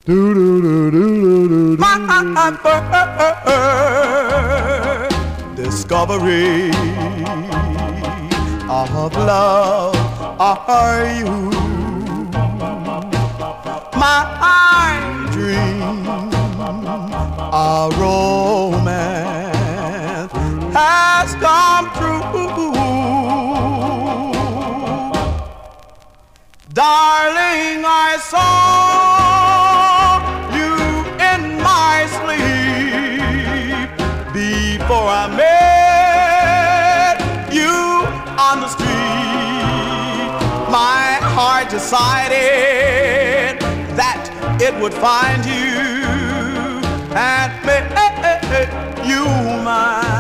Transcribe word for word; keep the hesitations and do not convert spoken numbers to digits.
Do do do do do do. My first discovery of love are you. My dream of romance has come true. Darling, I saw you in my sleep before I met you on the street. My heart decided that it would find you and make you mine.